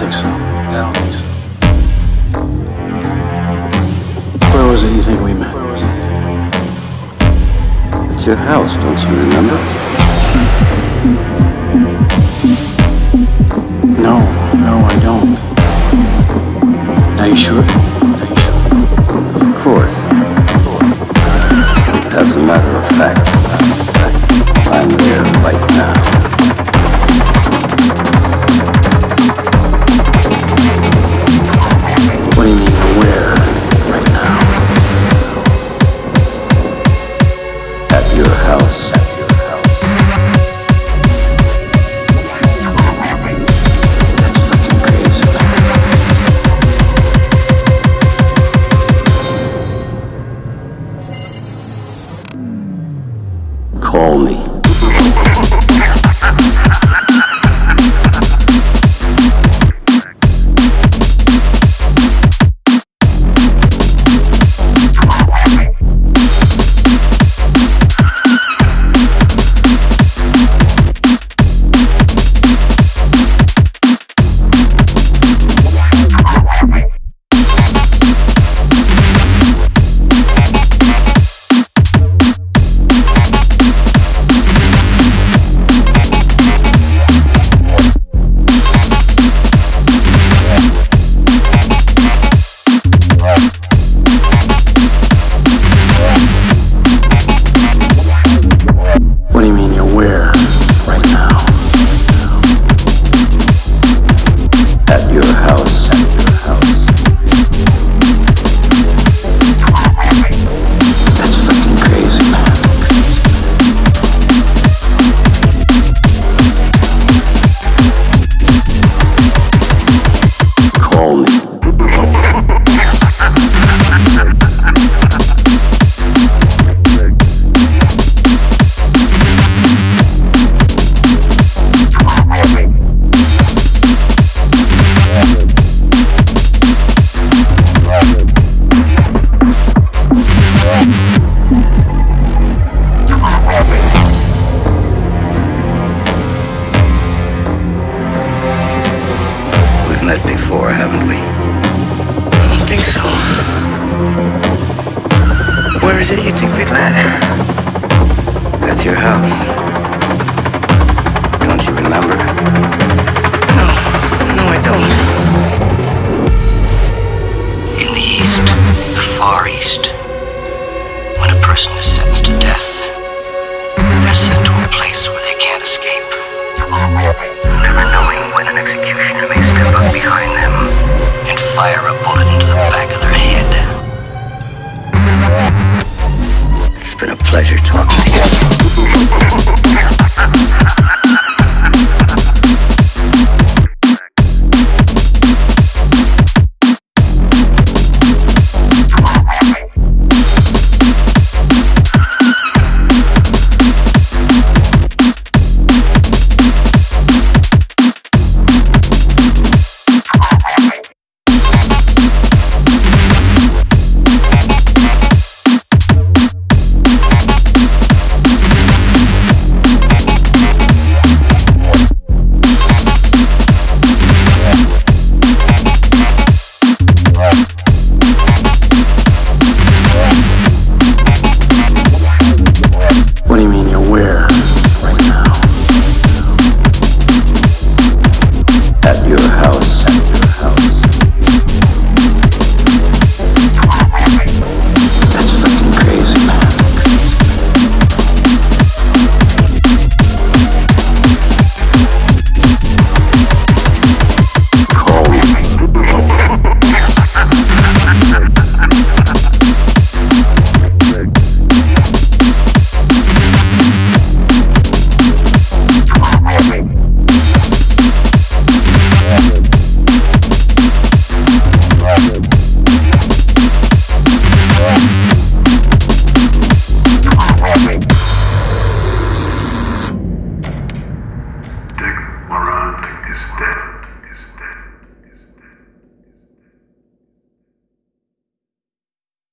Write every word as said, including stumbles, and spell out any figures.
think so. I don't think so. Where was it you think we met? It's your house, don't you remember? No, no, I don't. Are you sure? Are you sure? Of course. As a matter of fact, I'm there right now. What do you mean, where? Right now? At your house. That's fucking crazy. Call me. What do you mean, you're where? Right now? At your house. That's fucking crazy, man. Call me. We've met before, haven't we? I don't think so. Where is it you think we've met? At your house. Don't you remember? No, no, I don't. In the East, the Far East, when a person is sentenced to death, they're sent to a place where they can't escape, never knowing when an executioner may step up behind them and fire a bullet into the back of their head. It's been a pleasure talking to you. What do you mean, you're where? Right now? At your house. That's fucking crazy, man. Call me. Dick Morant is dead.